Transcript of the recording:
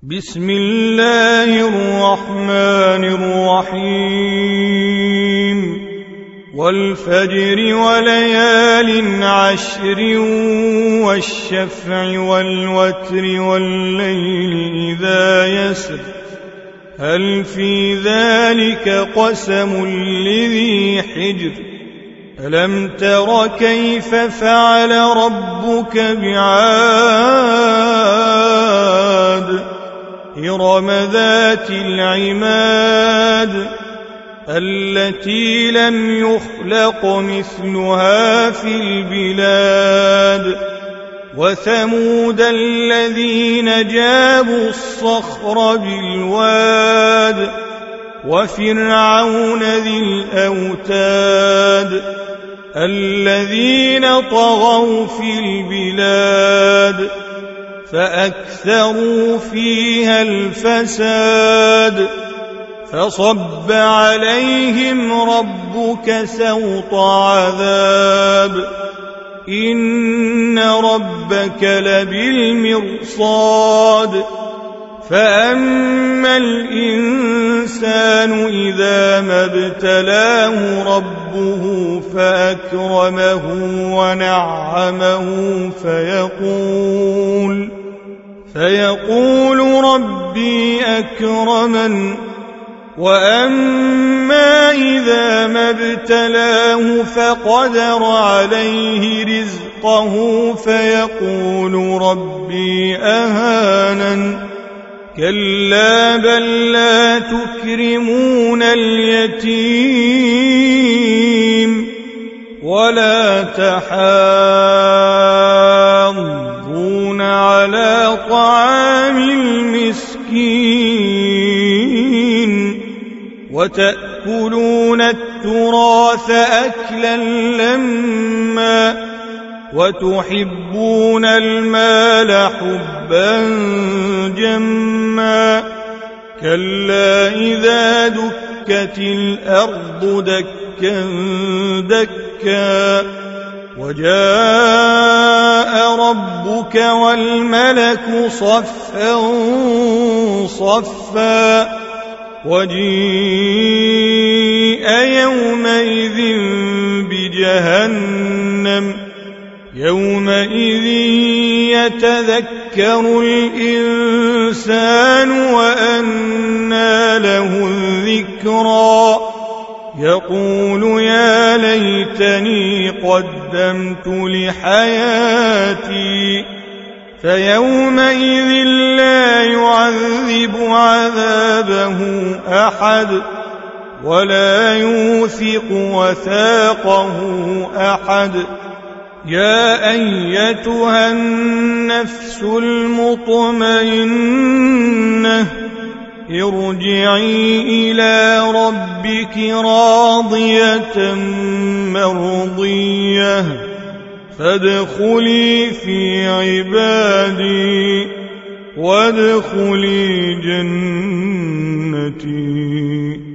بسم الله الرحمن الرحيم والفجر وليال عشر والشفع والوتر والليل إذا يسر هل في ذلك قسم لذي حجر ألم تر كيف فعل ربك بعاد إرم ذات العماد التي لم يخلق مثلها في البلاد وثمود الذين جابوا الصخر بالواد وفرعون ذي الأوتاد الذين طغوا في البلاد فأكثروا فيها الفساد فصب عليهم ربك سوط عذاب إن ربك لبالمرصاد فأما الإنسان إذا ما ابتلاه ربه فأكرمه ونعمه فيقول ربي أكرمن وأما إذا ما ابتلاه فقدر عليه رزقه فيقول ربي أهانن كلا بل لا تكرمون اليتيم ولا تحاضون على طعام المسكين وتأكلون التراث أكلا لما وتحبون المال حبا جما كلا إذا دكت الأرض دكا دكا وجاء ربك والملك صفا صفا وجيء يومئذ بجهنم يومئذ يتذكر الإنسان وأنى له الذكرى يقول يا ليتني قدمت لحياتي فيومئذ لا يعذب عذابه أحد ولا يوثق وثاقه أحد يا أيتها النفس المطمئنة ارجعي إلى ربك راضية مرضية فادخلي في عبادي وادخلي جنتي.